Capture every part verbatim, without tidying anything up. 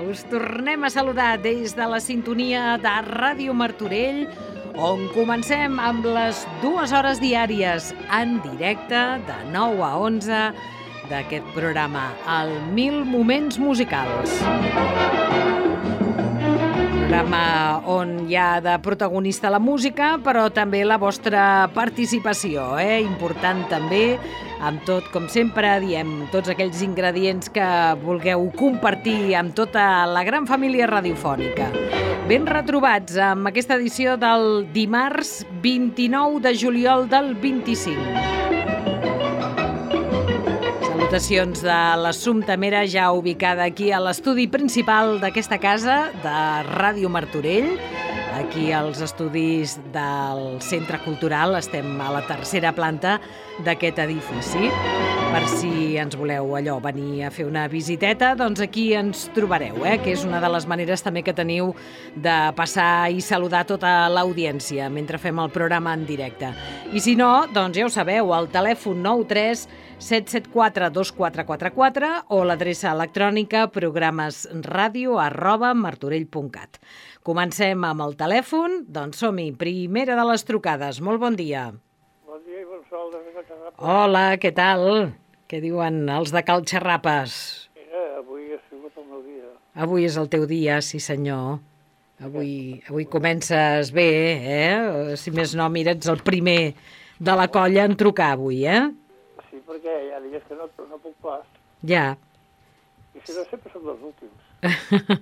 Us tornem a saludar des de la sintonia de Ràdio Martorell, on comencem amb les dues hores diàries en directe de nou a onze d'aquest programa, el Mil Moments Musicals. Programa on hi ha de protagonista la música, però també la vostra participació, eh? Important també, amb tot, com sempre, diem, tots aquells ingredients que vulgueu compartir amb tota la gran família radiofònica. Ben retrobats amb aquesta edició del dimarts vint-i-nou de juliol del vint-i-cinc. Salutacions de l'Assumpta Mera, ja ubicada aquí a l'estudi principal d'aquesta casa, de Ràdio Martorell, aquí als estudis del Centre Cultural. Estem a la tercera planta d'aquest edifici. Per si ens voleu allò venir a fer una visiteta, doncs aquí ens trobareu, eh? Que és una de les maneres també que teniu de passar i saludar tota l'audiència mentre fem el programa en directe. I si no, doncs ja ho sabeu, el telèfon nou tres set set quatre dos quatre quatre quatre o l'adreça electrònica programesradio arroba martorell punt cat. Comencem amb el telèfon, doncs som-hi, primera de les trucades. Molt bon dia. Bon dia i bon sol des de Cal Xarrapes. Hola, què tal? Què diuen els de Cal Xarrapes? Mira, avui ha sigut el meu dia. Avui és el teu dia, sí senyor. Avui, avui comences bé, eh? Si més no, mira, ets el primer de la colla en trucar avui, eh? Sí, perquè hi ha dies que no, no puc pas. Ja. I si no, sempre som dels últims.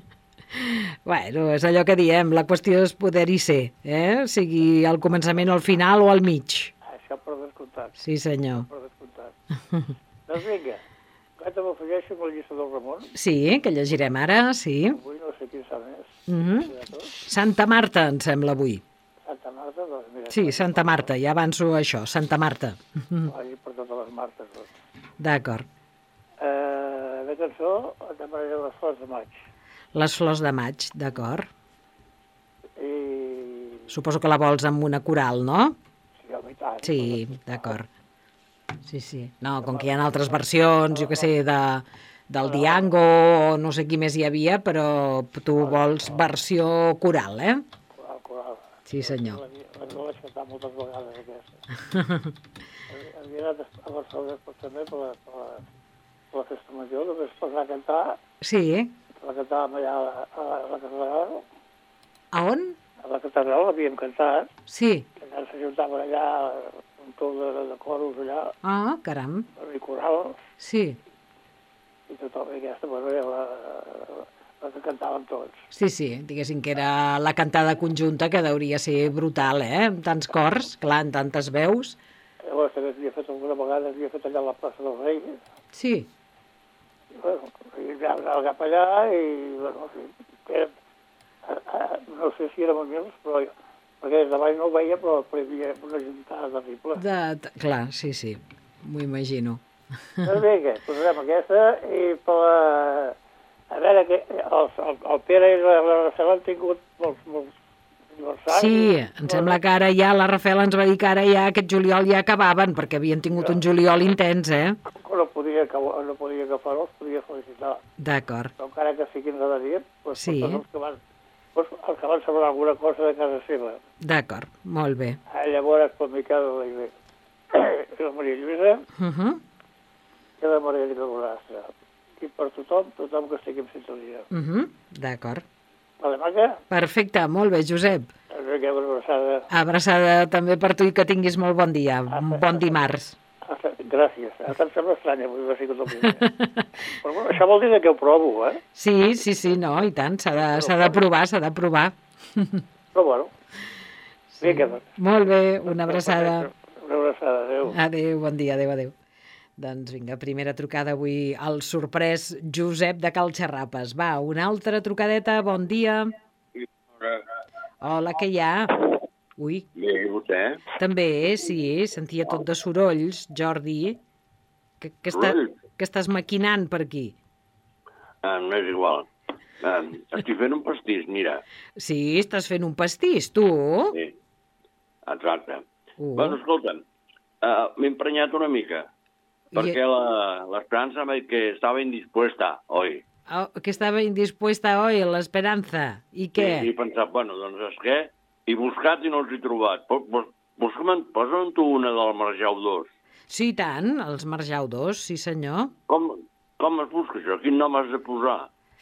Bueno, és allò que diem, la qüestió és poder-hi ser, eh? O sigui, al començament, al final o al mig. Això per descomptat. Sí, senyor. Per descomptat. Doncs vinga, ara m'afegeixo amb la llista del Ramon. Sí, que llegirem ara, sí. Avui no sé quin sant és. Mm-hmm. Santa Marta, em sembla, avui. Santa Marta, doncs mira. Sí, Santa Marta, ja avanço això, Santa Marta. Vagi per totes les Martes, doncs. D'acord. Eh, la cançó demanaré les flors de maig. Les flors de maig, d'acord. I... Suposo que la vols amb una coral, no? Sí, home, i tant. Sí, d'acord. Sí, sí. No, com que hi ha altres versions, jo què sé, de, del Diango o no sé qui més hi havia, però tu vols versió coral, eh? Coral, coral. Sí, senyor. La no l'he cantat moltes vegades, aquesta. Havia anat a Barcelona també per la, per la, per la festa major, només per anar a cantar. Sí. La cantàvem allà a la, a la, a la catedral. A on? A la catedral l'havíem cantat. Sí. Que s'ajuntaven allà un tot de, de coros allà. Ah, caram. I corals. Sí. I tothom, i aquesta, bueno, era la, la, la que cantàvem tots. Sí, sí, diguéssim que era la cantada conjunta, que hauria ser brutal, eh? Amb tants cors, clar, en tantes veus. Llavors, també havia fet alguna vegada, havia fet allà a la plaça del Rei. Sí. I, bueno, i anàvem anar cap allà i, bueno, era, no sé si érem humils, però perquè des de baix no ho veia, però hi havia una gentada terrible. De, de, clar, sí, sí, m'ho imagino. Doncs vinga, posarem aquesta i per la... A veure, que el, el, el Pere i la, la Rafel han tingut molts, molts aniversaris. Sí, em sembla que ara ja, la Rafel ens va dir que ara ja aquest juliol ja acabaven, perquè havien tingut un juliol intens, eh? No podia, no podia agafar-ho, els podia felicitar. D'acord. Però encara que siguin de dir, doncs, sí. tots els que van, doncs, els que van saber alguna cosa de casa seva. D'acord, molt bé. Ah, llavors, per Miquel de la Iglesia, i la Maria Lluïsa, uh-huh. i la Maria de Borrastra. I per tothom, tothom que estigui en sintonia. Uh-huh. D'acord. Vale, maca? Perfecte, molt bé, Josep. Vinga, una abraçada. Abraçada també per tu i que tinguis molt bon dia, un bon dimarts. Gràcies. Ara em sembla estrany, avui va ser tot el primer. Però bueno, això vol dir que ho provo, eh? Sí, sí, sí, no, i tant, s'ha de, s'ha de provar, s'ha de provar. Però bueno, sí. Vinga, doncs. Molt bé, una abraçada. Una abraçada, adéu. Adéu, bon dia, adéu, adéu. Doncs vinga, primera trucada avui al sorprès Josep de Cal Xarrapes. Va, una altra trucadeta, bon dia. Hola, què hi ha? Ui. Bé, i vostè? També, sí, sentia tot de sorolls, Jordi. Què, què, està, què estàs maquinant per aquí? Ah, no és igual. Ah, estic fent un pastís, mira. Sí, estàs fent un pastís, tu? Sí, exacte. Uh. Bueno, escolta'm, uh, m'he emprenyat una mica, I... perquè la, l'Esperança va dir que estava indispuesta, oi? Oh, que estava indispuesta hoy, l'esperança. I què? I he pensat, bueno, doncs és què? He buscat i no els he trobat. Posa'm, posa'm tu una del Marjau dos. Sí, tant, els Marjau dos, sí senyor. Com, com es busca això? Quin nom has de posar?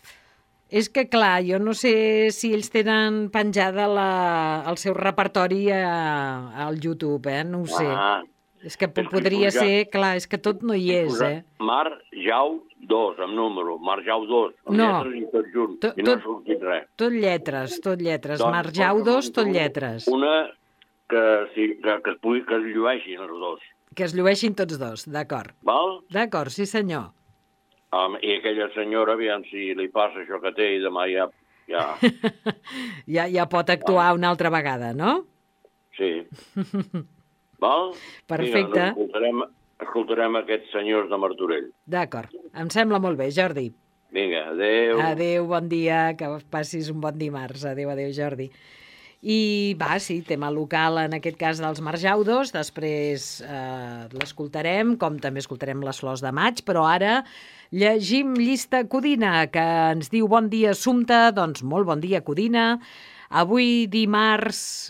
És que, clar, jo no sé si ells tenen penjada la, el seu repertori a, al YouTube, eh? No ho sé. Ah, és que és que podria posat- ser, clar, és que tot no hi és, eh? Marjau dos, amb número. Marjau dos. Amb No. lletres i tot junt. Tot- I no tot- ha sortit res. Tot lletres, tot lletres. Doncs Marjau posa'm dos, tot tu lletres. Una que, sí, que, que, es pugui, que es llueixin els dos. Que es llueixin tots dos, d'acord. Val? D'acord, sí senyor. Um, I aquella senyora, aviam si li passa això que té i demà ja... ja ja, ja pot actuar una altra vegada, no? sí. Val? Perfecte. Vinga, doncs escoltarem, escoltarem aquests senyors de Martorell. D'acord, em sembla molt bé, Jordi. Vinga, adeu. Adéu, bon dia, que passis un bon dimarts. Adéu, adéu, Jordi. I va, sí, tema local, en aquest cas dels Marjaudos, després eh, l'escoltarem, com també escoltarem les Flors de Maig, però ara llegim llista Codina, que ens diu bon dia, Assumpta, doncs molt bon dia, Codina. Avui dimarts,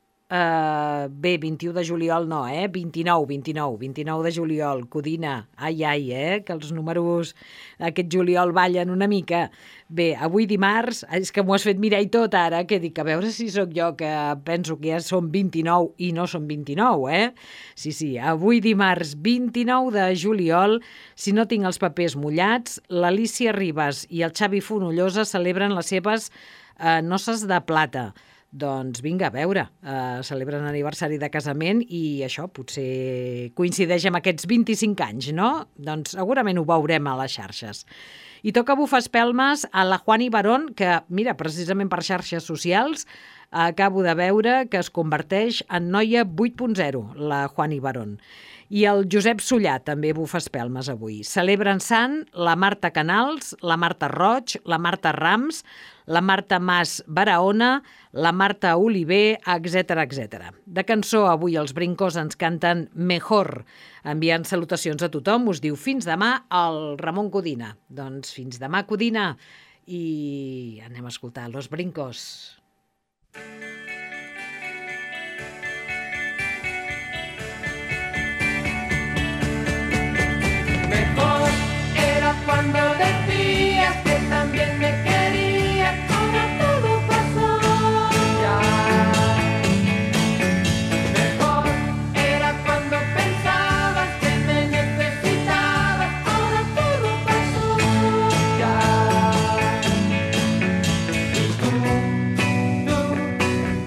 Uh, bé, vint-i-u de juliol no, eh? vint-i-nou, vint-i-nou, vint-i-nou de juliol, Codina, ai, ai, eh? Que els números aquest juliol ballen una mica. Bé, avui dimarts, és que m'ho has fet mirar i tot ara, que dic, a veure si sóc jo que penso que ja són vint-i-nou i no són vint-i-nou, eh? Sí, sí, avui dimarts vint-i-nou de juliol, si no tinc els papers mullats, l'Alicia Ribas i el Xavi Fonollosa celebren les seves eh, noces de plata. Doncs vinga, a veure, uh, celebren aniversari de casament i això potser coincideix amb aquests vint-i-cinc anys, no? Doncs segurament ho veurem a les xarxes. I toca bufar espelmes a la Juani Barón, que, mira, precisament per xarxes socials, acabo de veure que es converteix en noia vuit punt zero, la Juani Barón. I el Josep Sollà també bufa espelmes avui. Celebren sant la Marta Canals, la Marta Roig, la Marta Rams, la Marta Mas Barahona, la Marta Oliver, etcètera, etcètera. De cançó, avui els Brincos ens canten Mejor, enviant salutacions a tothom. Us diu fins demà el Ramon Codina. Doncs fins demà, Codina, i anem a escoltar Los Brincos. Mejor era cuando decías que también me querías, ahora todo pasó ya. Mejor era cuando pensabas que me necesitabas, ahora todo pasó ya. Y tú, tú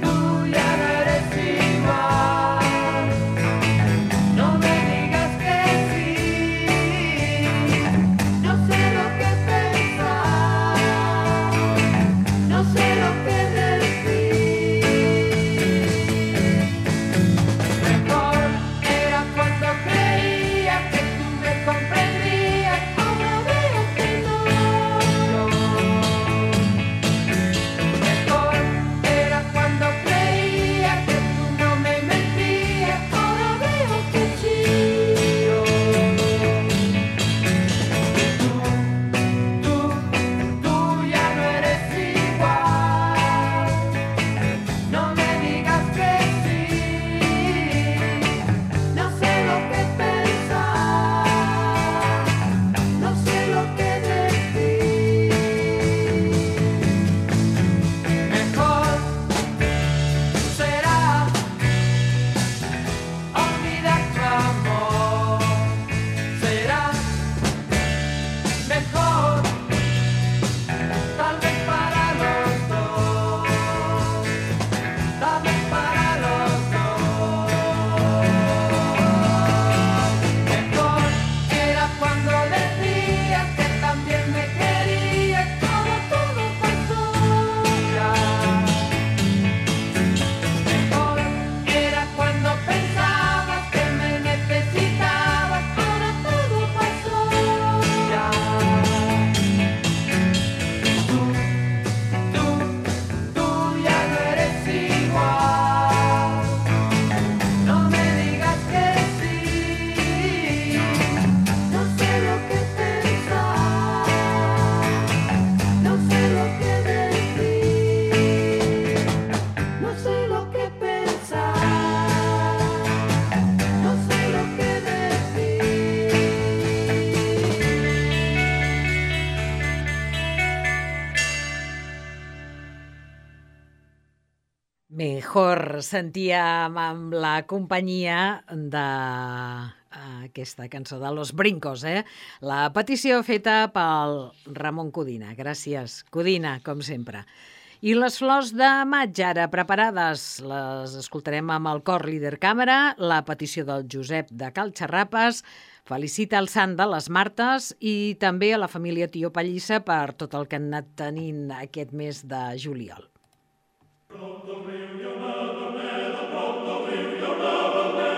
mejor sentíem amb la companyia d'aquesta cançó de Los Brincos, eh? La petició feta pel Ramon Codina. Gràcies, Codina, com sempre. I les flors de maig, ara preparades, les escoltarem amb el cor líder càmera, la petició del Josep de Cal Xarrapes, felicita el sant de les Martes i també a la família Tió Pallissa per tot el que han anat tenint aquest mes de juliol. Prop del riu hi ha una verneda, prop del riu hi ha una verneda.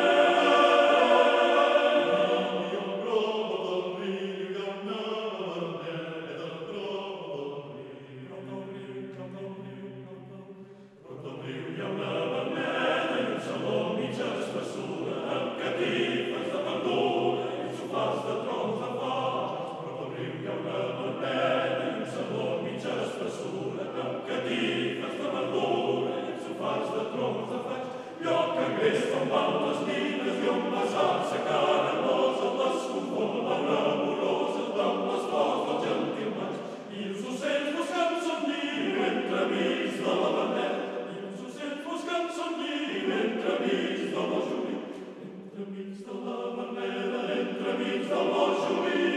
Prop del riu hi ha una verneda, prop del riu, prop del riu, prop del riu hi ha una verneda i un saló mitja espessura amb catifes de verdura i sofàs de troncs de faig. Prop del riu hi ha una verneda i un saló mitja espessura amb catifes de verdura fas de troncs de faig, lloc anglès on van les nines i on basar-se caramosa, les conformen amoroses amb les flors del gentil maig. I els ocells buscant son niu entremig de la verneda, i els ocells buscant son niu entremig de la juliol, entremig de la verneda, entremig de la juliol.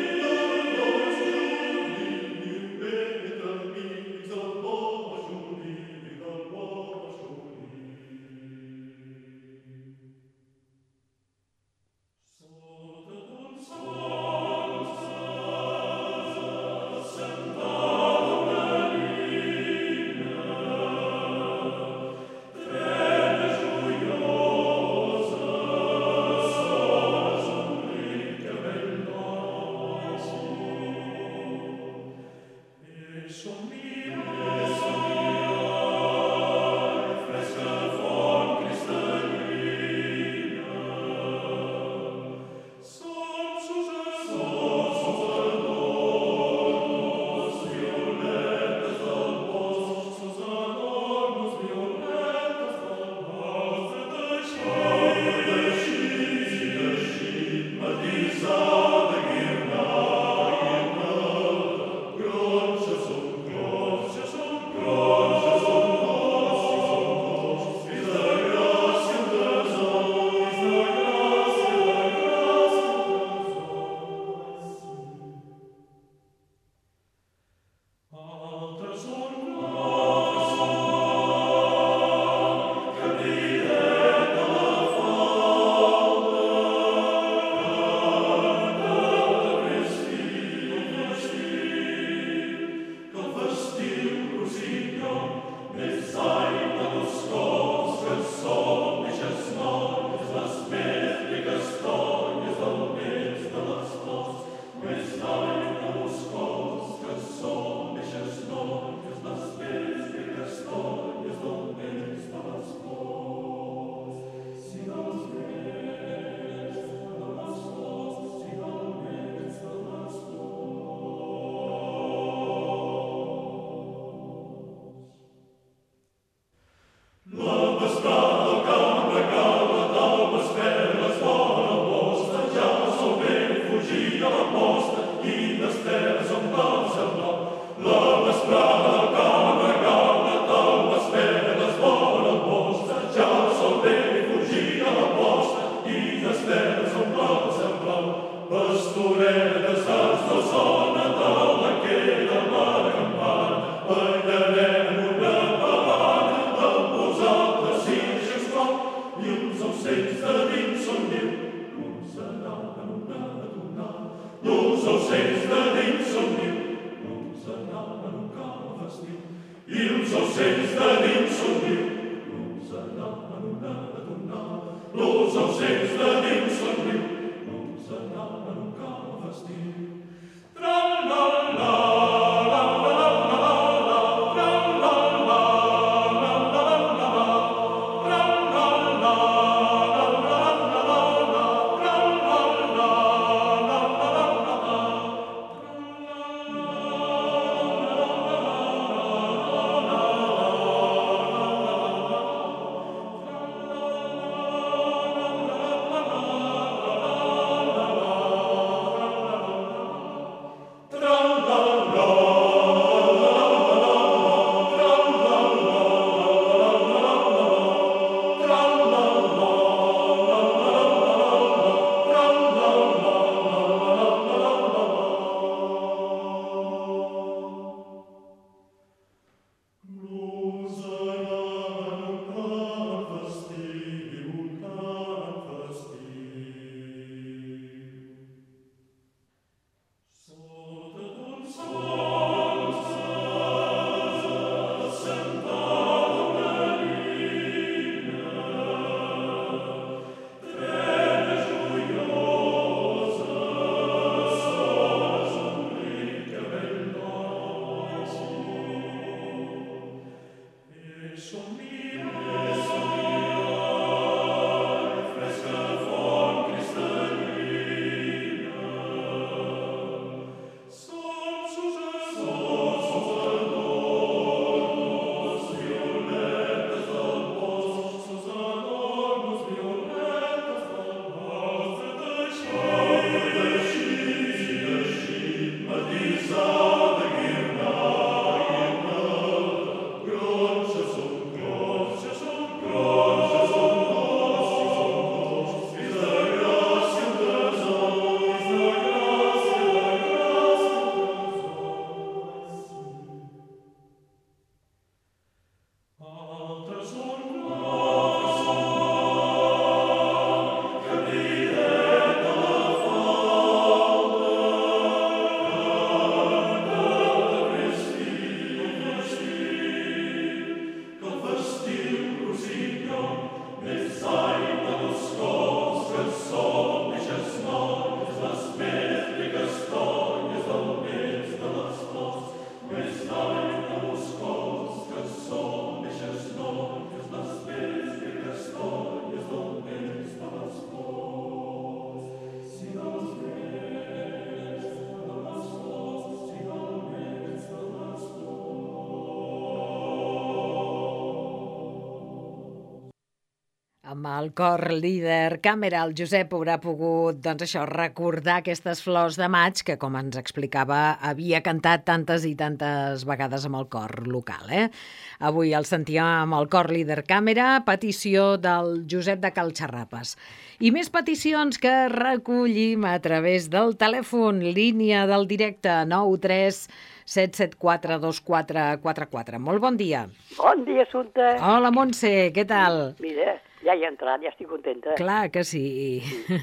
Amb el cor líder Càmera, el Josep haurà pogut, doncs això, recordar aquestes flors de maig que, com ens explicava, havia cantat tantes i tantes vegades amb el cor local, eh? Avui el sentíem amb el cor líder Càmera, petició del Josep de Cal Xarrapes. I més peticions que recollim a través del telèfon, línia del directe nou tres set set quatre dos quatre quatre quatre. Molt bon dia. Bon dia, Assumpta. Hola, Montse, què tal? Mira, ja hi he entrat, ja estic contenta. Clar que sí.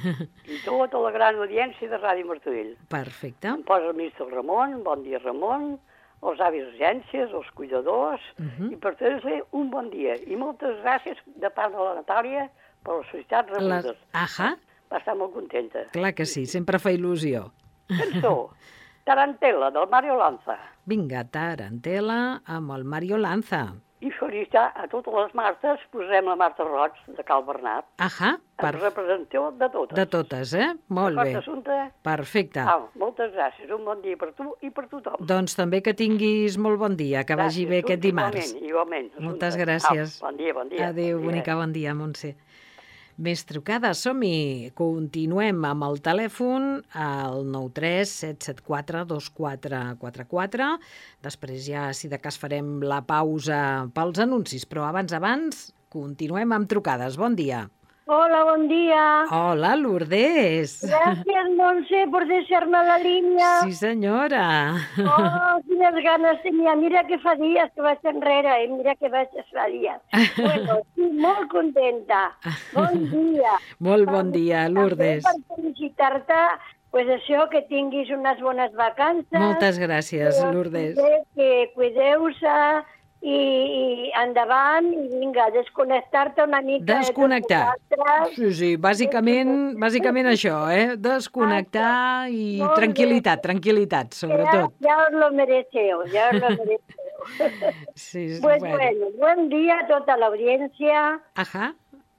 I tota la gran audiència de Ràdio Martorell. Perfecte. Em posa el ministre Ramon, bon dia, Ramon, els avis d'urgències, els cuidadors, Mhm. i per tots un bon dia. I moltes gràcies de part de la Natàlia per les felicitats rebudes. Les... Ahà, Va estar molt contenta. clar que sí, sempre fa il·lusió. Cançó, Tarantela, del Mario Lanza. Vinga, Tarantela amb el Mario Lanza. I felicitar a totes les Martes, posem la Marta Roig, de Cal Bernat, Ahà, per per... representació de totes. de totes, eh? Molt bé. D'acord, Assumpta? Perfecte. Ah, moltes gràcies. Un bon dia per tu i per tothom. Doncs també que tinguis molt bon dia, que vagi bé aquest dimarts. Igualment, igualment. Moltes Assumpta. gràcies. Au, bon dia, bon dia. Adéu, bon dia. bonica, bon dia, Montse. Més trucades, som-hi. Continuem amb el telèfon al nou tres set set quatre dos quatre quatre quatre. Després ja, si de cas, farem la pausa pels anuncis, però abans, abans, continuem amb trucades. Bon dia. Hola, bon dia. Hola, Lourdes. Gràcies, Montse, per deixar-me la línia. Sí, senyora. Oh, quines ganes tenia. Mira que fa dies que vaig enrere, eh? Mira que vaig fa dies. Bueno, estic molt contenta. Bon dia. Molt bon dia, Lourdes. També per felicitar-te, pues això, que tinguis unes bones vacances. Moltes gràcies, Lourdes. Que, que cuideu-se i, i endavant, i vinga, desconnectar-te una mica. Desconnectar. De tots vosaltres. Sí, sí, bàsicament, bàsicament això, eh? Desconnectar i Molt bé. tranquil·litat, tranquil·litat, sobretot. Ya, ya os lo mereceu, ya os lo mereceu. Sí, sí, Pues bueno. bueno, buen día a toda la audiencia, Ajá.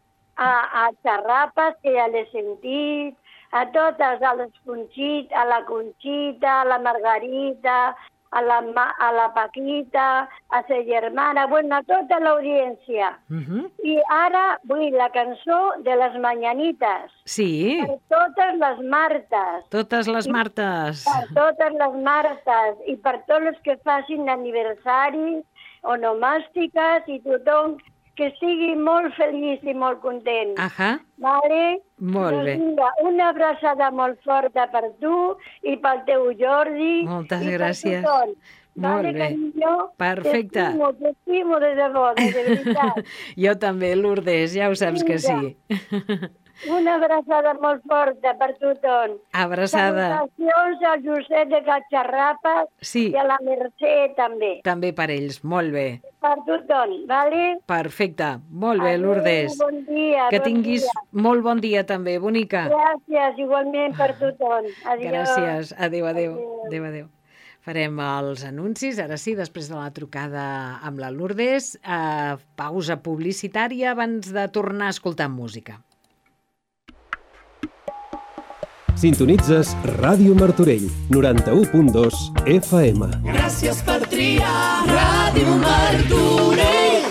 a, a Charrapas, que ya l'he sentit, a totes, a, les Conxit, a la Conxita, a la Margarita, a la, Ma- a la Paquita, a sa germana, bueno, a tota l'audiència. Mhm. I ara vull la cançó de les Mañanites, Sí, per totes les Martes. totes les Martes. Per totes les Martes i per tots els que facin aniversaris, onomàstiques i tothom que estigui molt feliç i molt content. Ahà, Vale? molt Doncs bé. vinga, una abraçada molt forta per tu i pel teu Jordi. Moltes i per gràcies. tothom. Molt Vale, bé. carinyo? Perfecte. T'estimo, t'estimo de debò, de veritat. Jo també, Lourdes, ja ho saps que sí. Una abraçada molt forta per tothom. Abraçada. Salutacions al Josep de Catxarrapes Sí, i a la Mercè també. també per ells, molt bé. Per tothom, vale? Perfecte, molt bé, Adéu, Lourdes. Bon dia. Que bon tinguis dia. molt bon dia també, bonica. Gràcies, igualment per tothom. Adiós. Gràcies. Adéu, adéu. Adéu. Adéu, adéu. Farem els anuncis, ara sí, després de la trucada amb la Lourdes. Eh, pausa publicitària abans de tornar a escoltar música. Sintonitzes Ràdio Martorell, noranta-u punt dos F M. Gràcies per triar Ràdio Martorell.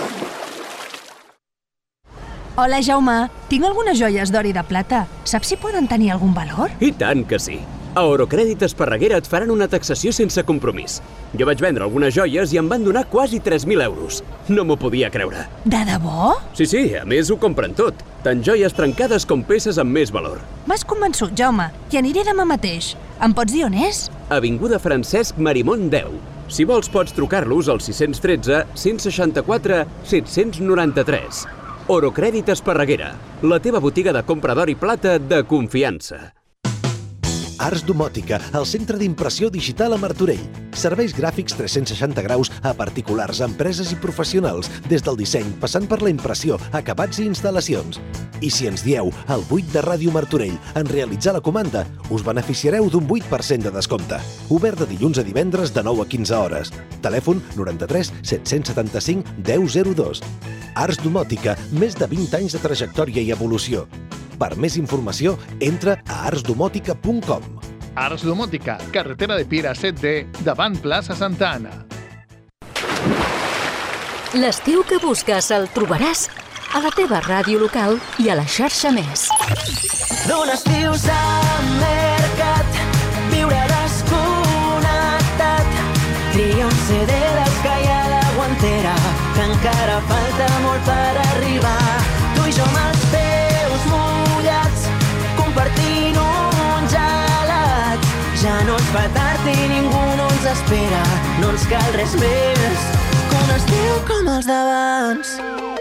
Hola, Jaume. Tinc algunes joies d'or i de plata. Saps si poden tenir algun valor? I tant que sí. A Orocrèdit Esparreguera et faran una taxació sense compromís. Jo vaig vendre algunes joies i em van donar quasi tres mil euros. No m'ho podia creure. De debò? Sí, sí, a més ho compren tot. Tant joies trencades com peces amb més valor. M'has convençut, Jaume. Hi aniré demà mateix. Em pots dir on és? Avinguda Francesc Marimón deu. Si vols pots trucar-los al sis cents tretze, cent seixanta-quatre, set-cents noranta-tres. Orocrèdit Esparreguera, la teva botiga de compra d'or i plata de confiança. Arts Domòtica, el centre d'impressió digital a Martorell. Serveis gràfics tres-cents seixanta graus a particulars, empreses i professionals, des del disseny, passant per la impressió, acabats i instal·lacions. I si ens dieu el vuit de Ràdio Martorell en realitzar la comanda, us beneficiareu d'un vuit per cent de descompte. Obert de dilluns a divendres de nou a quinze hores. Telèfon noranta-tres set-cents setanta-cinc deu zero dos. Arts Domòtica, més de vint anys de trajectòria i evolució. Per més informació, entra a arts domòtica punt com. Arts Domòtica, carretera de Piera set D, davant plaça Santa Anna. L'estiu que busques el trobaràs a la teva ràdio local i a la xarxa Més. D'un estiu s'ha mercat, viure desconnectat. Tria un C D d'Escaia de Guantera, que encara falta molt per arribar. Tu i jo amb els teus mullats, compartint un gelat. Ja no ens fa tard i ningú no ens espera, no ens cal res més que un estiu com els d'abans.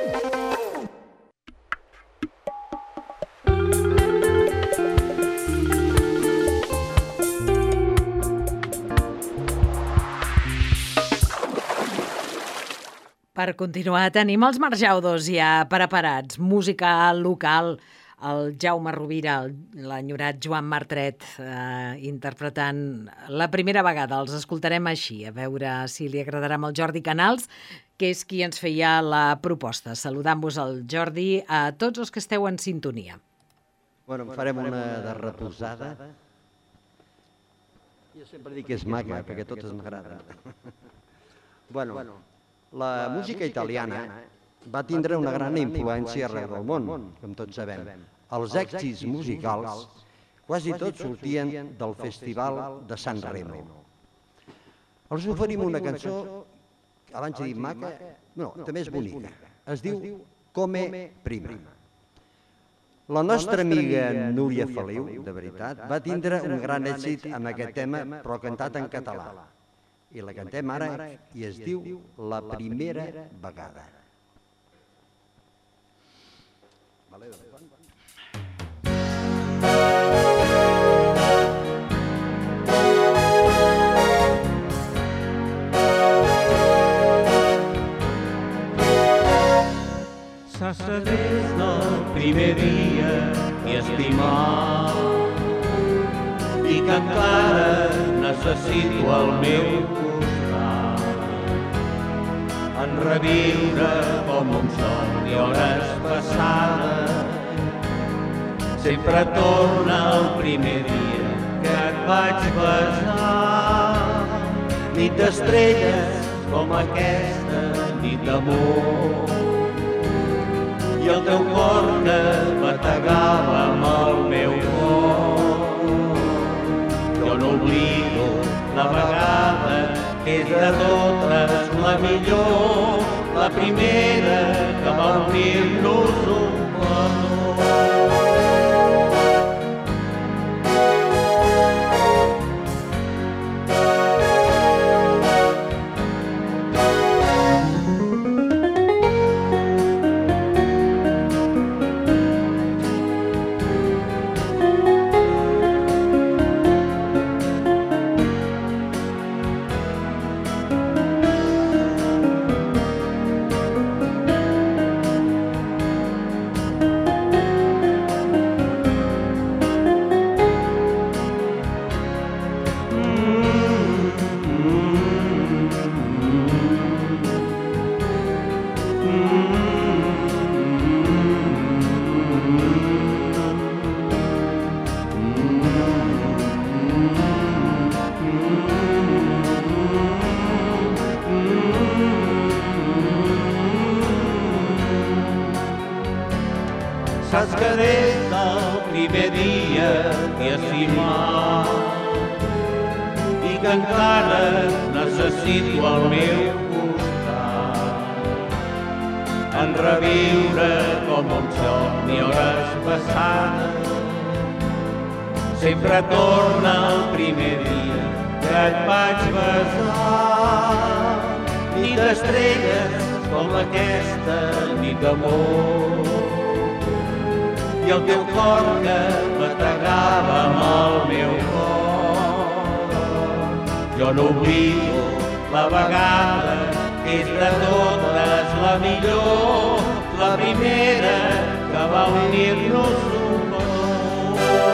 Per continuar, tenim els Marjaudos ja preparats. Música local, el Jaume Rovira, l'enyorat Joan Martret, eh, interpretant la primera vegada. Els escoltarem així, a veure si li agradarà amb el Jordi Canals, que és qui ens feia la proposta. Saludant-vos al Jordi, a tots els que esteu en sintonia. Bueno, farem una de reposada. Jo sempre dic que és maca, perquè totes m'agraden. Bueno, la música italiana va tindre una gran influència arreu del món, com tots sabem. Els èxits musicals quasi tots sortien del Festival de San Remo. Els oferim una cançó, abans he dit maca, no, també és bonica. Es diu Come Prima. La nostra amiga Núria Feliu, de veritat, va tindre un gran èxit amb aquest tema, però cantat en català. I la cantem ara i es diu La primera vegada. S'ha des del primer dia i estimar i que encara necessito el meu en reviure com un somni hores passades. Sempre torna el primer dia que et vaig besar. Nit d'estrelles com aquesta nit d'amor. I el teu cor que bategava amb el meu cor. Jo no oblido la vegada que és de totes la millor, la primera que va unir-nos un petó. Saps que des del primer dia t'hi he estimat i que encara necessito al meu costat en reviure com un somni hores passades. Sempre torna el primer dia que et vaig besar. Nit d'estrelles com aquesta nit d'amor. I el teu cor que bategava amb el meu cor. Jo no oblido la vegada que és de totes la millor, la primera que va unir-nos un petó.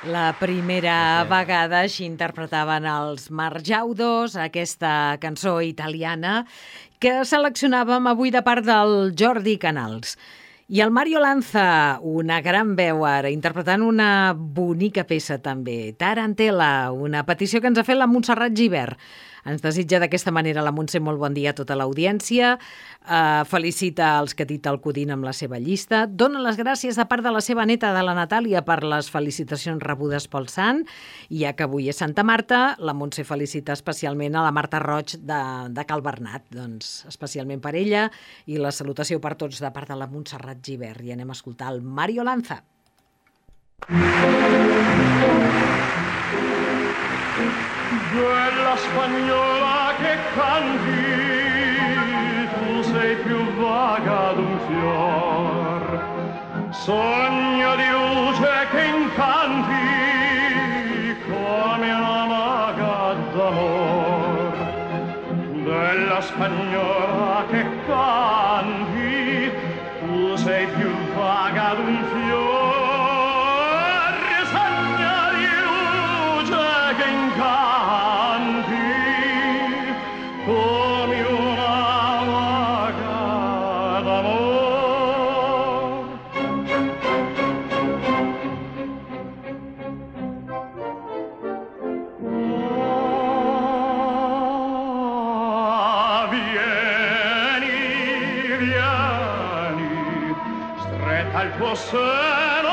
La primera vegada així interpretaven els Marjaudos, aquesta cançó italiana que seleccionàvem avui de part del Jordi Canals. I el Mario Lanza, una gran veu ara, interpretant una bonica peça també. Tarantela, una petició que ens ha fet la Montserrat Gibert. Ens desitja d'aquesta manera la Montse molt bon dia a tota l'audiència, uh, felicita els que ha dit el Codina amb la seva llista, dona les gràcies de part de la seva neta, de la Natàlia, per les felicitacions rebudes pel sant, i ja que avui és Santa Marta, la Montse felicita especialment a la Marta Roig de, de Cal Bernat, doncs especialment per ella, i la salutació per tots de part de la Montserrat Gibert. I anem a escoltar el Mario Lanza. Bella spagnola che canti, tu sei più vaga d'un fior, sogno di luce che incanti come una maga d'amor. Bella spagnola che canti, tu sei più vaga d'un fior, sogno di luce che incanti come una vaga d'amor. Ah, vieni, vieni, stretta al tuo seno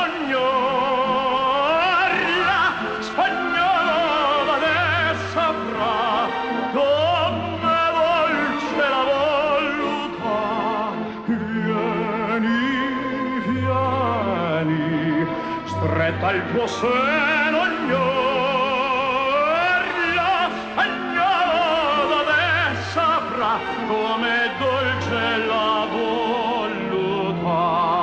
gnorla, spagnola ne saprà come dolce la voluta. Vieni, vieni, stretta al tuo seno gnorla, spagnola ne saprà come dolce la voluta.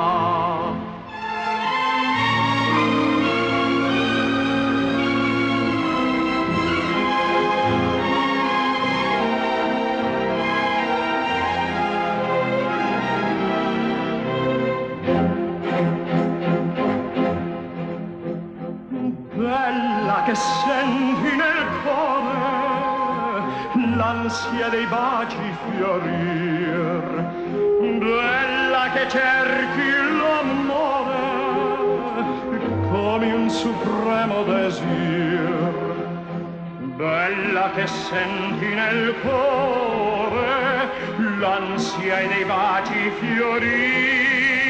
Bella che senti nel cuore l'ansia dei baci fiorir, bella che cerchi l'amore come un supremo desir, bella che senti nel cuore l'ansia dei baci fiorir,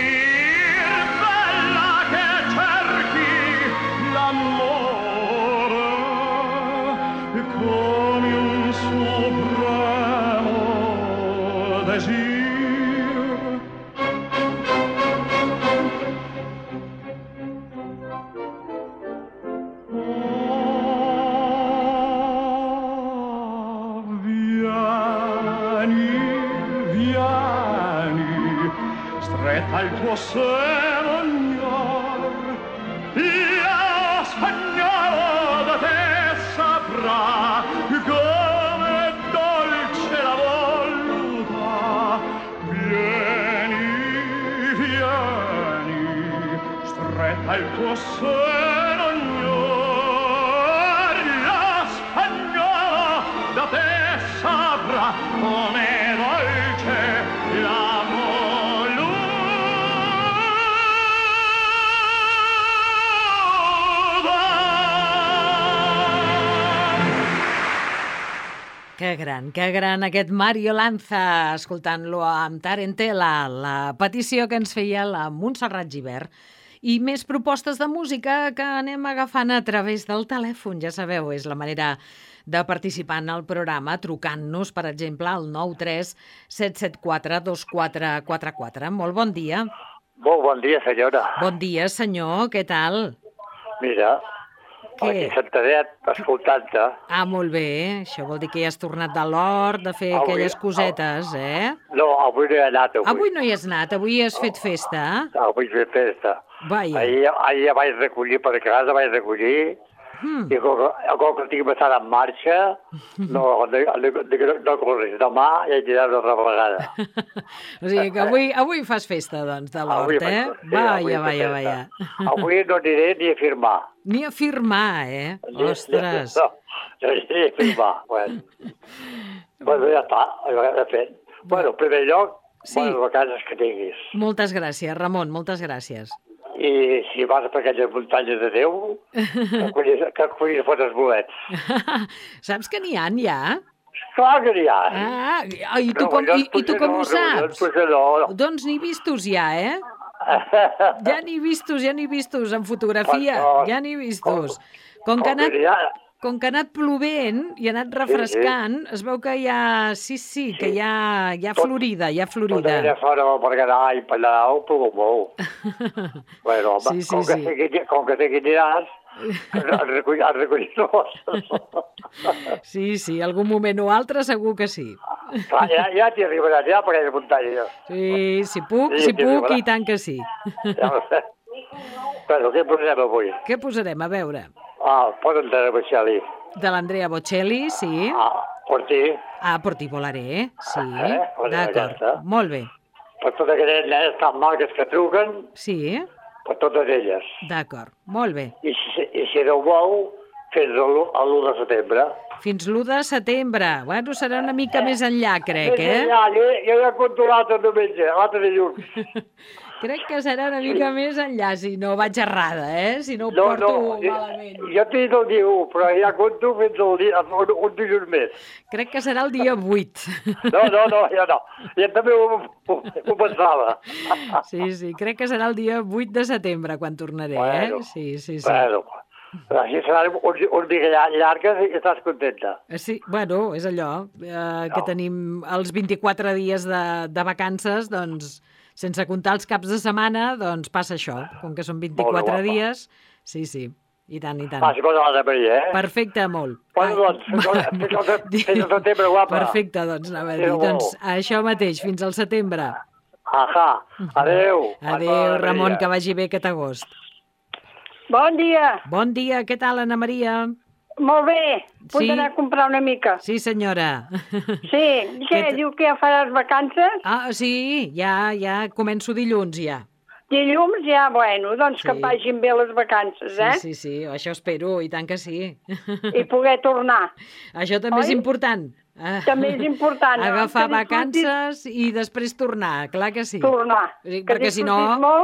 bella che cerchi l'amore come un supremo desir. Oh, vieni, vieni, stretta al tuo seno ignor, la spagnola da te saprà come dolce la voluta. Vieni, vieni, stretta al tuo seno ignor, la spagnola da te saprà come dolce la voluta. Que gran, que gran aquest Mario Lanza, escoltant-lo amb Tarantela, la petició que ens feia la Montserrat Gibert. I més propostes de música que anem agafant a través del telèfon, ja sabeu, és la manera de participar en el programa, trucant-nos, per exemple, al nou tres set set quatre dos quatre quatre quatre. Molt bon dia. Molt bon dia, senyora. Bon dia, senyor, què tal? Mira, Què? aquí Santadet, escoltant-te. Ah, molt bé, això vol dir que ja has tornat de l'hort, de fer Avui- aquelles cosetes, eh? No, avui no he anat, avui. Avui no hi has anat, avui has fet festa. Avui he fet festa. Vaja. Ahir, ahir ja vaig recollir per casa, vaig recollir Mm. I com que, com que estic bastant en marxa, no, no, no, no corris. Demà ja hi diré una altra vegada. O sigui que avui, avui fas festa, doncs, de l'hort, Avui eh? faig- sí, avui Vaja, faig vaja, festa. vaja. Avui no aniré ni a firmar. Ni a firmar, eh? Ostres. No, no aniré a firmar. Bueno, bueno ja està, de fet. Bueno, en primer lloc, Sí. bones vacances que tinguis. Moltes gràcies, Ramon, moltes gràcies. I si vas per aquelles muntanyes de Déu, que collis, que collis fotos bolets. Saps que n'hi ha, ja? Clar que n'hi ha. Ah, i tu No, com, jo i, i tu potser com no, ho no, jo saps? potser no, no. Doncs n'hi vistos ja, eh? Ja n'hi vistos, ja n'hi vistos, en fotografia, Quan- ja n'hi vistos. Com que ha Com que anat, n'hi ha- com que ha anat plovent i ha anat refrescant, es veu que hi ha... Sí, sí, que hi ha, hi ha florida, hi ha Tota florida. aquella zona del Berguedà i per allà dalt plou molt. Bueno, home, Sí, sí, com, que sí. sé que, com que sé que aniràs, has recollit, has recollit coses. Sí, sí, algun moment o altre segur que sí. Clar, ja, ja t'hi arribaràs, ja per aquella muntanya. Sí, si puc, Sí, si t'hi puc, arribarà. i tant que sí. Ja ho sé. Bueno, què posem avui? Què posarem? A veure. Ah, poden tenir Baixali. De l'Andrea Bocelli, sí. Ah, per ti. Ah, per ti volaré, sí. Eh? Pues D'acord, aquesta. molt bé. Per totes aquelles nenes tan maques que truquen, Sí, per totes elles. d'acord, molt bé. I si, i si no ho vol, fins a l'u a l'u de setembre. Fins l'u de setembre. Bueno, serà una mica més enllà, crec, eh? Ja, jo, jo ja he controlat el diumenge, l'altre dilluns. Crec que serà una mica més enllà, si no vaig errada, eh? Si no ho No, porto no, jo, malament. jo tinc el dia u, però ja compto fins al dia, un, un dilluns més. Crec que serà el dia vuit. No, no, no, ja no. Ja també ho, ho, ho pensava. Sí, sí, crec que serà el dia vuit de setembre quan tornaré, Bueno, eh? Sí, sí, sí. Bueno, així seran uns, uns dies llargues i estàs contenta. Sí, bueno, és allò, eh, que tenim els vint-i-quatre dies de, de vacances, doncs, sense comptar els caps de setmana, doncs passa això. Com que són vint-i-quatre guapa. dies, sí, sí, i tant, i tant. Faci cosa a la Maria, eh? Perfecte, molt. Bueno, doncs, fins al- fins al fins al setembre, guapa. Perfecte, doncs, anava a dir. Adéu. Doncs això mateix, fins al setembre. Ahà, adéu. Adéu, Ramon, que vagi bé aquest agost. Bon dia. Bon dia, què tal, Anna Maria? Molt bé. Puc Sí? anar a comprar una mica? Sí, senyora. Sí. Què, diu que ja faràs vacances? Ah, sí, ja, ja començo dilluns, ja. Dilluns ja, bueno, doncs que Sí. vagin bé les vacances, Sí, eh? sí, sí, això espero, i tant que sí. I poder tornar. Això també és Oi? important. Ah. També és important. Agafar que disfrutis- vacances i després tornar, clar que sí. Tornar. Sí, Que perquè si no, disfrutis Molt.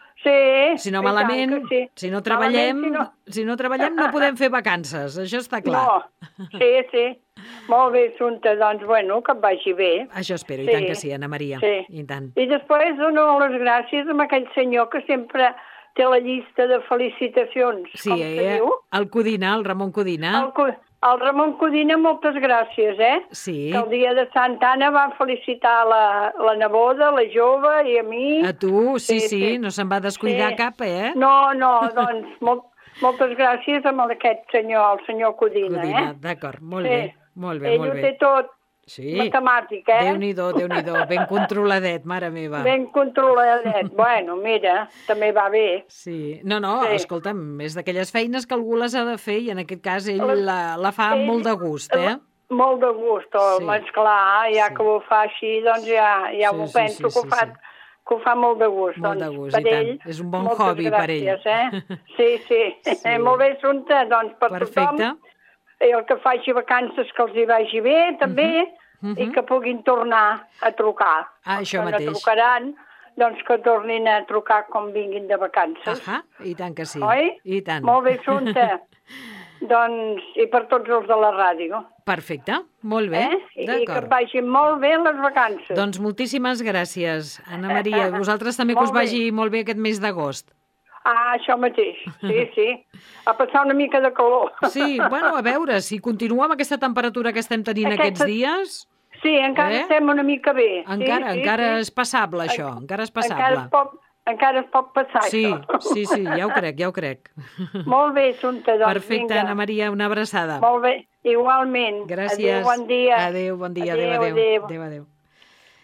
Sí. si no i tant malament, que sí. si no treballem, Malament, si no treballem no podem fer vacances, això està clar. No, sí, sí. Molt bé, Assumpta, doncs, bueno, que et vagi bé. Això espero, i Sí. tant que sí, Anna Maria. Sí. I tant. I després dono les gràcies a aquell senyor que sempre té la llista de felicitacions. Sí, com se eh? diu? El Codina, el Ramon Codina. El, Cu- el Ramon Codina, moltes gràcies, eh? Sí. Que el dia de Santa Anna van felicitar la, la neboda, la jove i a mi. A tu, sí, sí, Sí, sí. no se'n va descuidar Sí. cap, eh? No, no, doncs, molt, moltes gràcies amb aquest senyor, el senyor Codina, Codina, eh? d'acord, molt Sí. bé, molt bé, Ell molt ho bé. té tot, Sí. matemàtic, eh? Déu-n'hi-do, Déu-n'hi-do, ben controladet, mare meva. Ben controladet. Bueno, mira, també va bé. Sí. No, no, Sí. escolta'm, és d'aquelles feines que algú les ha de fer i en aquest cas ell Les- la, la fa amb ell- molt de gust, eh? Molt de gust, oh, Sí. sí. Esclar, ja sí. que ho fa així, doncs ja, ja Sí, m'ho sí, penso sí, que, ho fa, sí, sí. que ho fa molt de gust. Molt doncs, de gust, per i tant. ell, És un bon moltes hobby per ell. gràcies, Eh? Sí, sí, Sí. molt bé, Assumpta, doncs per Perfecte. tothom. I el que faci vacances que els hi vagi bé, també, Uh -huh. i que puguin tornar a trucar. Ah, això que mateix. no trucaran, doncs que tornin a trucar quan vinguin de vacances. Ahà, i tant que sí. Oi? I tant. Molt bé, Assumpta. Doncs, i per tots els de la ràdio. Perfecte, molt bé, Eh? I, I que d'acord. vagin molt bé les vacances. Doncs moltíssimes gràcies, Anna Maria. I vosaltres també que Molt us vagi molt bé aquest mes d'agost. Ah, això mateix, sí, sí. A passar una mica de calor. Sí, bueno, a veure, si continua amb aquesta temperatura que estem tenint Aquesta- aquests dies... Sí, encara Eh? estem una mica bé. Encara, sí, sí, encara sí. és passable, això, encara és passable. Encara es pot, encara es pot passar, Sí, això. sí, sí, ja ho crec, ja ho crec. Molt bé, Assumpta, doncs, Perfecte, vinga. Anna Maria, una abraçada. Molt bé, igualment. Gràcies. Adéu, bon dia. Adéu, bon dia, adéu, adéu. Adéu, Adéu, adéu.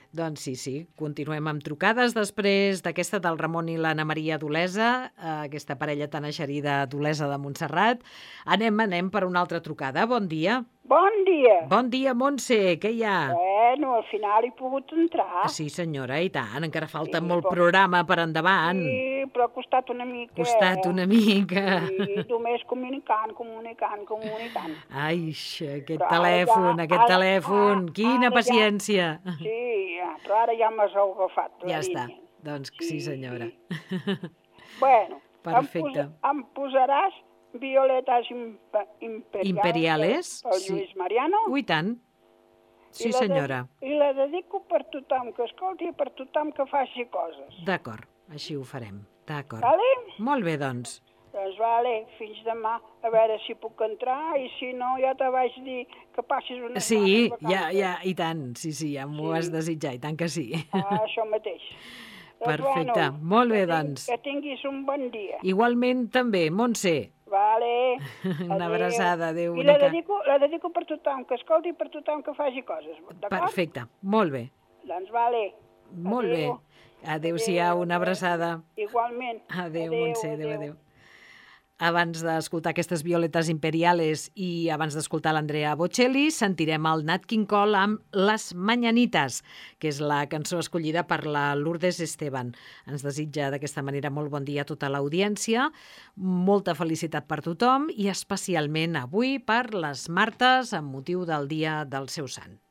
Doncs sí, sí, continuem amb trucades després d'aquesta del Ramon i l'Anna Maria d'Olesa, aquesta parella tan eixerida d'Olesa de Montserrat. Anem, anem per una altra trucada. Bon dia. Bon dia. Bon dia, Montse, què hi ha? Bueno, al final he pogut entrar. Sí, senyora, i tant, encara falta Sí, molt però- programa per endavant. Sí, però ha costat una mica. Costat una mica. Sí, només comunicant, comunicant, comunicant. Ai, aquest Però ara telèfon, ja- aquest ara- telèfon, ara- quina ara ja- paciència. Sí, ja, però ara ja m'has agafat. la Ja està, línia. doncs sí, senyora. Bueno, Perfecte. Em, pos, em posaràs violetes imp imperiales, Imperiales, pel sí. Lluís Mariano? Ui, tant. Sí, I la de- senyora. I la dedico per tothom que escolti i per tothom que faci coses. D'acord, així ho farem. D'acord. Vale? Molt bé, doncs. Doncs vale, fins demà, a veure si puc entrar i si no ja te vaig dir que passis unes Sí, bones ja, vacances. ja, i tant, sí, sí, ja m'ho has desitjat, i tant que sí. Ah, això mateix. Doncs, Perfecte, bueno, molt bé, que ting- doncs. Que tinguis un bon dia. Igualment també, Montse. Vale. Una Adéu. abraçada, adéu, I la bonica. dedico, la dedico per tothom que escolti i per tothom que faci coses, d'acord? Perfecte, molt bé, Doncs vale. molt bé. Adéu. Adéu-siau, una abraçada. Igualment. Adéu, Montse, adéu, adéu. Abans d'escoltar aquestes violetes imperiales i abans d'escoltar l'Andrea Bocelli, sentirem el Nat King Cole amb Les Mañanitas, que és la cançó escollida per la Lourdes Esteban. Ens desitja d'aquesta manera molt bon dia a tota l'audiència, molta felicitat per tothom i especialment avui per les Martes amb motiu del dia del seu sant.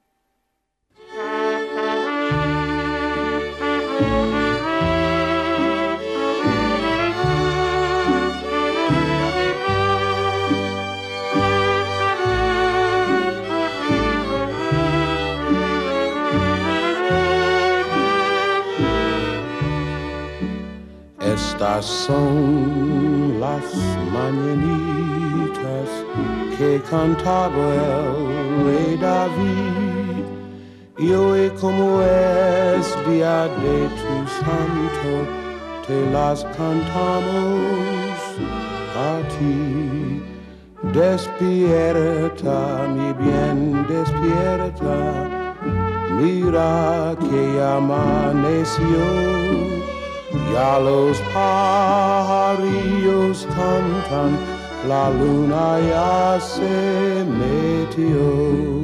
Estas son las mañanitas que cantaba el rey David, y hoy como es día de tu santo, te las cantamos a ti. Despierta, mi bien, despierta, mira que amaneció. Ya los pajarillos cantan, la luna ya se metió.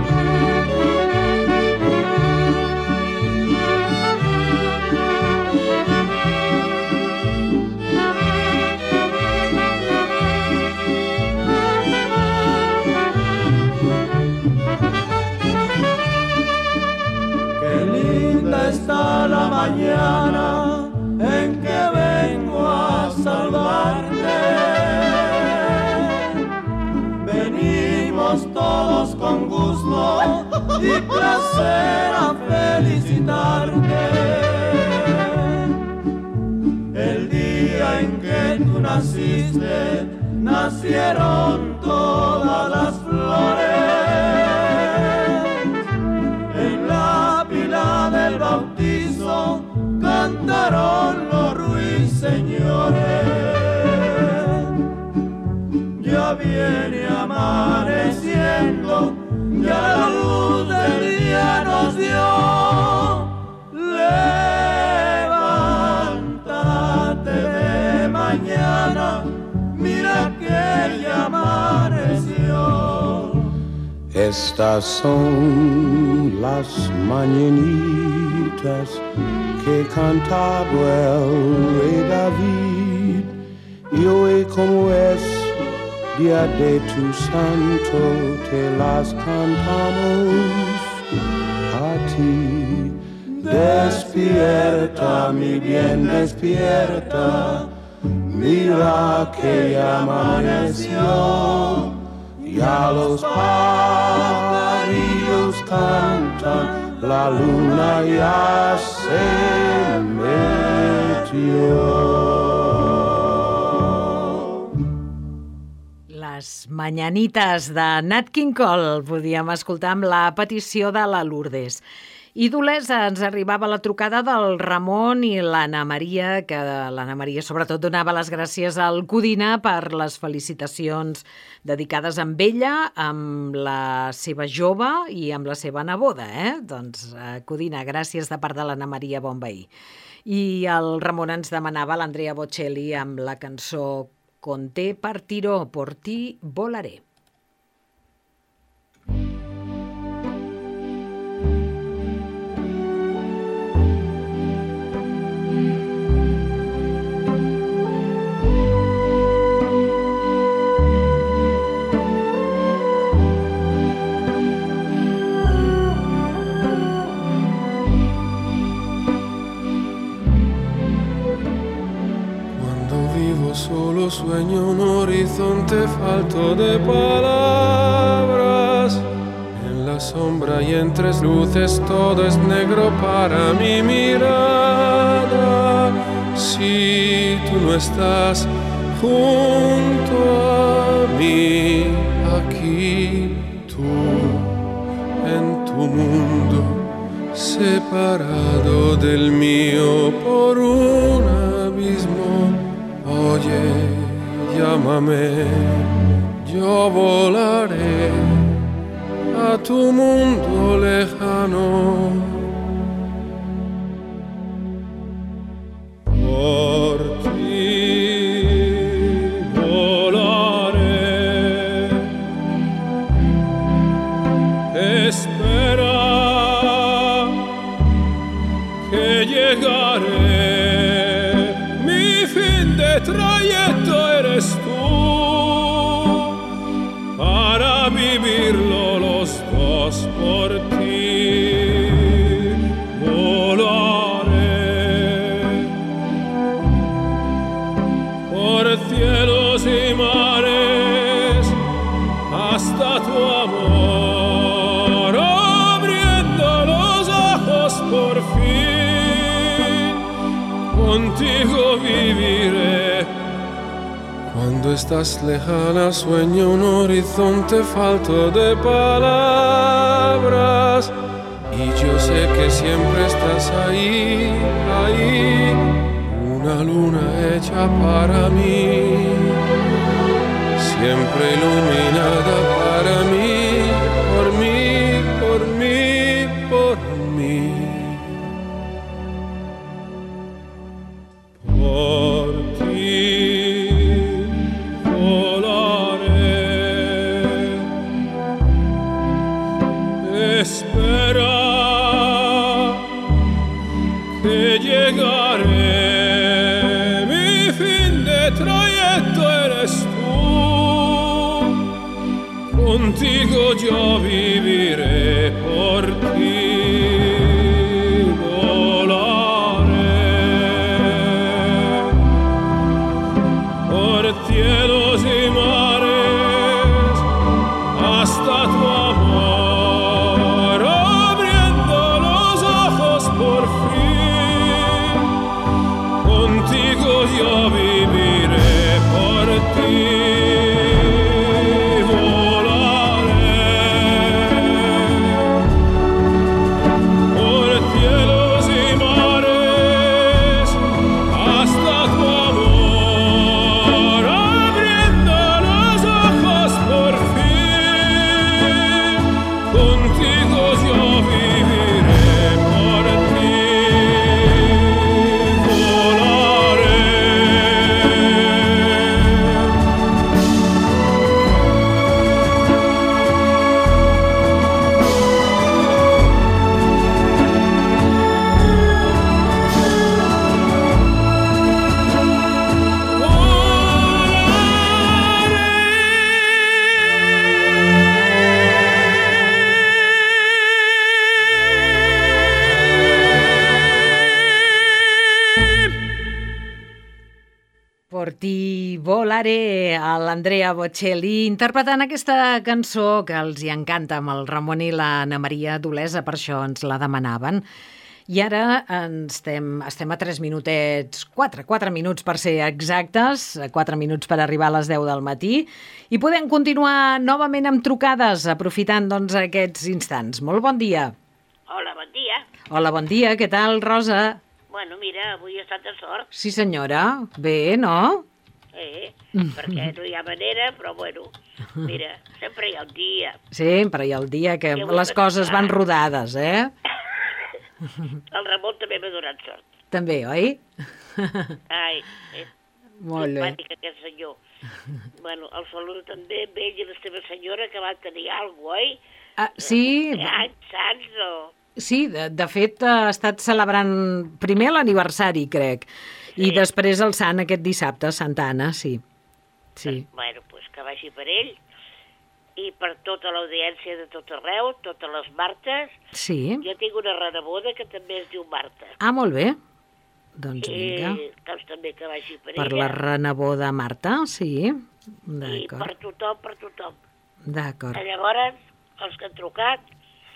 Qué linda está la mañana en que vengo a saludarte. Venimos todos con gusto y placer a felicitarte. El día en que tú naciste, nacieron todas las flores. En la pila del bautizo cantaron los ruiseñores. Ya viene amaneciendo, ya la luz del día nos dio. Levántate de mañana, mira que ya amaneció. Estas son las mañanitas que cantaba el rey David, y hoy como es día de tu santo, te las cantamos a ti. Despierta, mi bien, despierta, mira que ya amaneció. Ya los pajarillos cantan, la luna ya se metió. Les Mañanites de Nat King Cole podíem escoltar amb la petició de la Lourdes. I d'Olesa ens arribava la trucada del Ramon i l'Anna Maria, que l'Anna Maria sobretot donava les gràcies al Codina per les felicitacions dedicades amb ella, amb la seva jove i amb la seva neboda. Eh? Doncs, eh, Codina, gràcies de part de l'Anna Maria Bonveí. I el Ramon ens demanava l'Andrea Bocelli amb la cançó Con te partiró, por ti volaré. Solo sueño un horizonte falto de palabras. En la sombra y en tres luces todo es negro para mi mirada. Si tú no estás junto a mí, aquí tú, en tu mundo, separado del mío por un abismo. Oye, llámame, yo volaré a tu mundo lejano. Por ti volaré. Espera que llegaré. Trayecto eres tú para vivirlo los dos por ti. Volaré por cielos y mares hasta tu amor, abriendo los ojos por fin. Contigo viviré. Cuando estás lejana sueño un horizonte falto de palabras. Y yo sé que siempre estás ahí, ahí. Una luna hecha para mí, siempre iluminada para mí, por mí, por mí, por mí. Por ti volaré. Espera que llegaré. Mi fin de trayecto eres tú. Contigo yo viviré, por ti. Cielos y mares hasta tu amor, abriendo los ojos por fin. Contigo yo viviré, por ti volaré. Por cielos y mares hasta tu amor. Por ti volaré, a l'Andrea Bocelli, interpretant aquesta cançó que els hi encanta amb el Ramon i l'Anna Maria d'Olesa, per això ens la demanaven. I ara ens estem, estem a tres minutets, quatre, quatre minuts per ser exactes, quatre minuts per arribar a les deu del matí, i podem continuar novament amb trucades, aprofitant doncs, aquests instants. Molt bon dia. Hola, bon dia. Hola, bon dia, què tal, Rosa? Bueno, mira, avui he estat de sort. Sí, senyora. Bé, no? Eh, perquè no hi ha manera, però bueno, mira, sempre hi ha un dia. Sempre hi ha el dia que I avui les coses van rodades, eh? El Ramon també m'ha donat sort. També, oi? Ai, eh, Molt bé. simpàtic aquest senyor. Bueno, el saludo també amb ell i la seva senyora que van tenir alguna cosa, oi? Ah, sí, Anys, sants o... sí, de, de fet ha estat celebrant primer l'aniversari, crec, i després el sant aquest dissabte, Santa Anna, sí. Sí. Bueno, doncs pues que vagi per ell i per tota l'audiència de tot arreu, totes les Martes. Sí. Jo tinc una reneboda que també es diu Marta. Ah, molt bé. Doncs vinga. I doncs també que vagi per, Per ella. la reneboda Marta, sí. I D'acord. per tothom, per tothom. D'acord. Llavors, els que han trucat,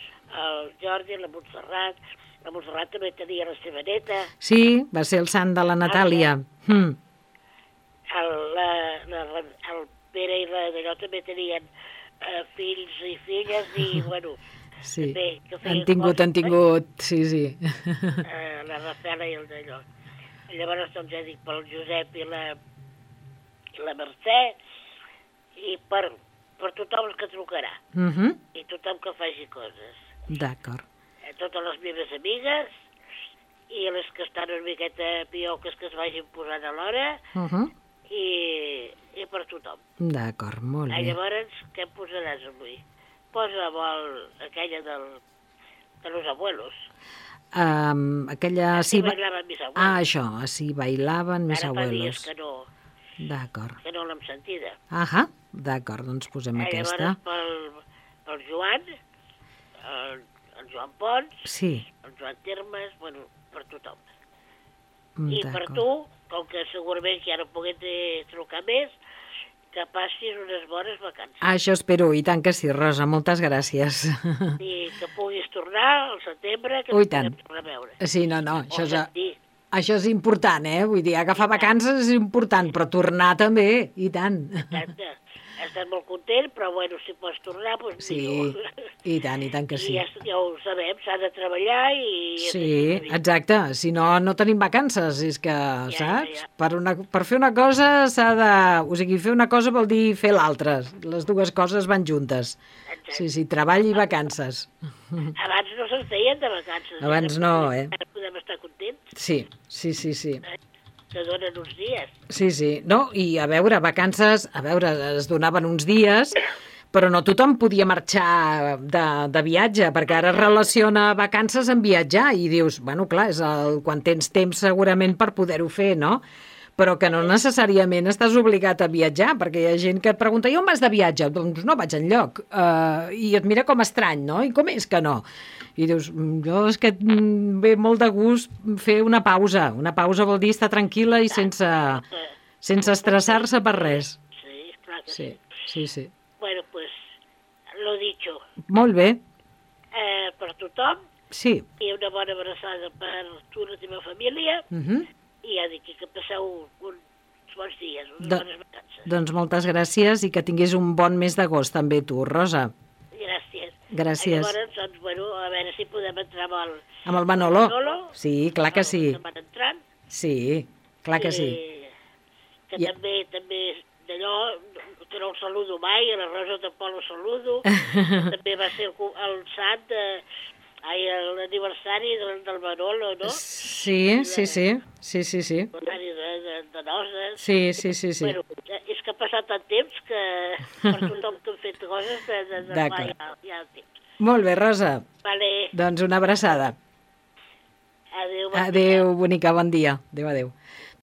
el Jordi, la Montserrat, la Montserrat també tenia la seva neta, Sí, va ser el sant de la Natàlia. Mm. el, la, la, el Pere i la d'allò també tenien eh, fills i filles i, bueno, Sí, també, que feien han tingut, coses, han tingut, sí, sí. eh, la Rafela i el d'allò. Llavors, doncs, ja dic, pel Josep i la, i la Mercè, i per, per tothom el que trucarà, Mhm. i tothom que faci coses. D'acord. A totes les meves amigues, i les que estan una miqueta pioques que es vagin posant a l'hora, Mhm. i, i per tothom. D'acord, molt Ah, bé. llavors, què em posaràs avui? Posa vol aquella del, de los abuelos. Um, aquella... Así sí, va- bailaban mis abuelos. Ah, això, així bailaven mis Ara fa dies abuelos. que no, D'acord. que no l'hem sentida. Ahà, d'acord, doncs posem Ah, aquesta. llavors, pel, pel Joan, el, el Joan Pons, Sí, el Joan Termes, bueno, per tothom. mm, I per d'acord. tu, com que segurament que ja no puguem trucar més, que passis unes bones vacances. Ah, això espero, i tant que sí, Rosa, moltes gràcies. I que puguis tornar al setembre, que Ui, ens tant. podem tornar a veure. Sí, no, no, això O és, sentir. això és important, eh? Vull dir, agafar vacances és important, però tornar també, i tant. Exacte. Estàs molt content, però bueno, si pots tornar, doncs Sí, millor. i tant, i tant que sí. I ja, ja ho sabem, s'ha de treballar i... Sí, exacte, si no, no tenim vacances, és que, saps? Per, una, per fer una cosa s'ha de... O sigui, fer una cosa vol dir fer l'altra, les dues coses van juntes. Sí, sí, treball i vacances. Abans no se'n feien de vacances. Abans no, eh? Ara podem estar contents, Sí, sí, sí, sí. que donen uns dies. Sí, sí. No, i a veure, vacances, a veure, es donaven uns dies, però no tothom podia marxar de, de viatge, perquè ara es relaciona vacances amb viatjar, i dius, bueno, clar, és el, quan tens temps segurament per poder-ho fer, no? Però que no necessàriament estàs obligat a viatjar, perquè hi ha gent que et pregunta, i on vas de viatge? Doncs no vaig enlloc. Uh, I et mira com estrany, no? I com és que no? I dius, jo és que mm, ve molt de gust fer una pausa. Una pausa vol dir estar tranquil·la i sense, sense estressar-se per res. Sí, clar que Sí, sí, sí. Bueno, pues, lo dicho. Molt bé, Eh, per tothom, sí. i una bona abraçada per tu i la teva família, Mhm. i ja dic que passeu uns bons dies, unes Do- bones vacances. Doncs moltes gràcies i que tinguis un bon mes d'agost també tu, Rosa. Gràcies. Gràcies. Llavors, doncs, bueno, a veure si podem entrar amb el... Amb el Manolo? Manolo. Sí, clar que sí. Que van entrant. Sí, clar que sí. I que I- també, també d'allò, que no el saludo mai, a la Rosa tampoc la saludo. També va ser el, cu- el sant, de, ai, l'aniversari del, del Manolo, no? Sí, sí, sí, sí, sí, sí. L'aniversari de, de, de noces. Sí, sí, sí, sí. Bueno, és que ha passat tant temps que per tothom que hem fet coses de, de, de D'acord. ja, ja el temps. Molt bé, Rosa. Vale, Doncs una abraçada. adéu. Adéu, bonica, bon dia. Adéu, adéu.